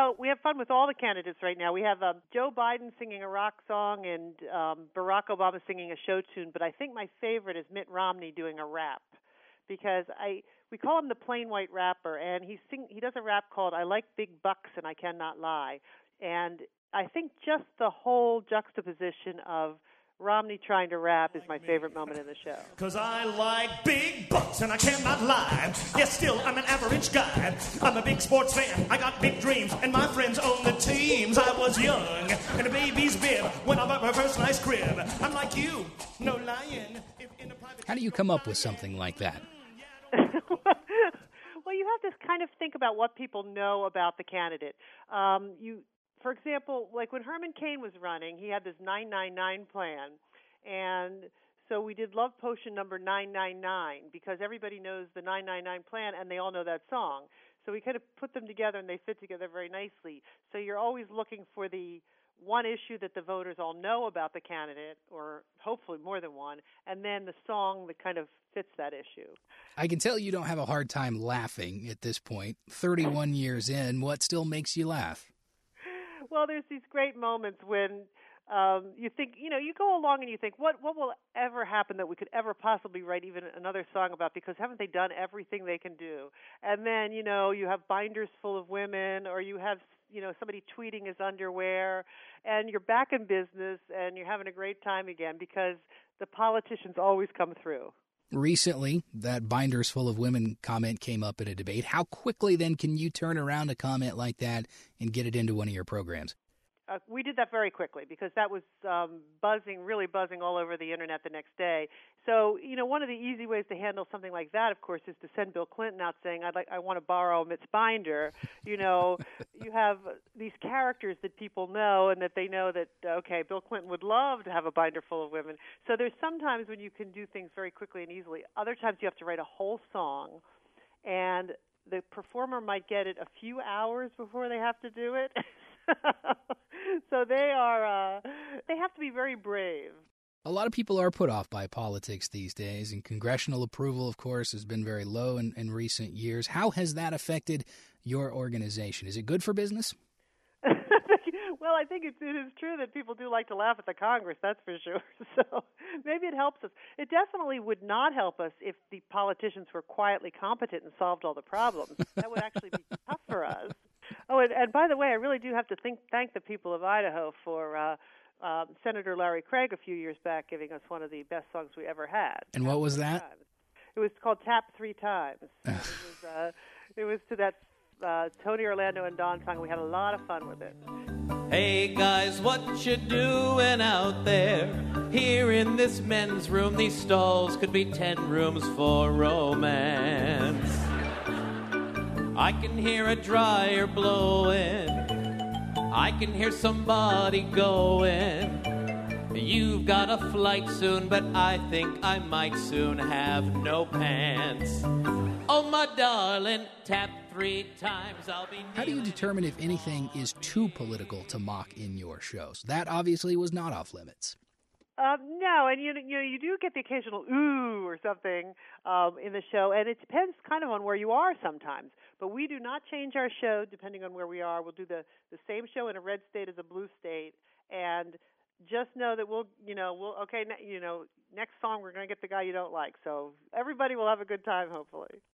we have fun with all the candidates right now. We have Joe Biden singing a rock song and Barack Obama singing a show tune. But I think my favorite is Mitt Romney doing a rap, because we call him the plain white rapper, and he does a rap called "I Like Big Bucks and I Cannot Lie," and I think just the whole juxtaposition of Romney trying to rap is my favorite moment in the show. 'Cause I like big bucks and I cannot lie. Yes, still, I'm an average guy. I'm a big sports fan. I got big dreams, and my friends own the teams. I was young in a baby's bib when I bought my first nice crib. I'm like you, no lying. How do you come up with something like that? Well, you have to kind of think about what people know about the candidate. For example, like when Herman Cain was running, he had this 999 plan, and so we did Love Potion number 999 because everybody knows the 999 plan and they all know that song. So we kind of put them together and they fit together very nicely. So you're always looking for the one issue that the voters all know about the candidate, or hopefully more than one, and then the song that kind of fits that issue. I can tell you don't have a hard time laughing at this point. 31 years in, what still makes you laugh? Well, there's these great moments when you think, you go along and you think, what will ever happen that we could ever possibly write even another song about, because haven't they done everything they can do? And then, you have binders full of women, or you have, somebody tweeting his underwear, and you're back in business and you're having a great time again because the politicians always come through. Recently, that binders full of women comment came up in a debate. How quickly then can you turn around a comment like that and get it into one of your programs? We did that very quickly because that was really buzzing all over the Internet the next day. So, one of the easy ways to handle something like that, of course, is to send Bill Clinton out saying, I want to borrow Mitt's binder. You have these characters that people know and that they know that, okay, Bill Clinton would love to have a binder full of women. So there's sometimes when you can do things very quickly and easily. Other times you have to write a whole song, and the performer might get it a few hours before they have to do it. So they have to be very brave. A lot of people are put off by politics these days, and congressional approval, of course, has been very low in recent years. How has that affected your organization? Is it good for business? Well, I think it is true that people do like to laugh at the Congress, that's for sure. So maybe it helps us. It definitely would not help us if the politicians were quietly competent and solved all the problems. That would actually be tough for us. Oh, and by the way, I really do have to thank the people of Idaho for Senator Larry Craig a few years back giving us one of the best songs we ever had. And what was that? It was called Tap Three Times. It was to that Tony Orlando and Dawn song. We had a lot of fun with it. Hey guys, what you doing out there? Here in this men's room, these stalls could be 10 rooms for romance. I can hear a dryer blowing. I can hear somebody going. You've got a flight soon, but I think I might soon have no pants. Oh, my darling, tap 3 times, I'll be... How do you determine if anything is too political to mock in your shows? That obviously was not off limits. No, and you do get the occasional ooh or something in the show, and it depends kind of on where you are sometimes. But we do not change our show depending on where we are. We'll do the same show in a red state as a blue state, and just know that next song we're going to get the guy you don't like. So everybody will have a good time, hopefully.